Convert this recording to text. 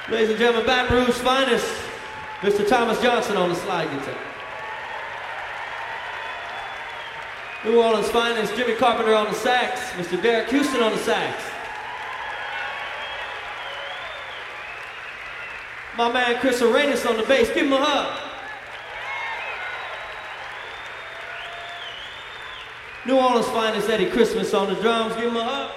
Ladies and gentlemen, Baton Rouge's finest, Mr. Thomas Johnson on the slide guitar. New Orleans' finest, Jimmy Carpenter on the sax, Mr. Derek Houston on the sax. My man Chris Arenas on the bass, give him a hug. New Orleans' finest, Eddie Christmas on the drums, give him a hug.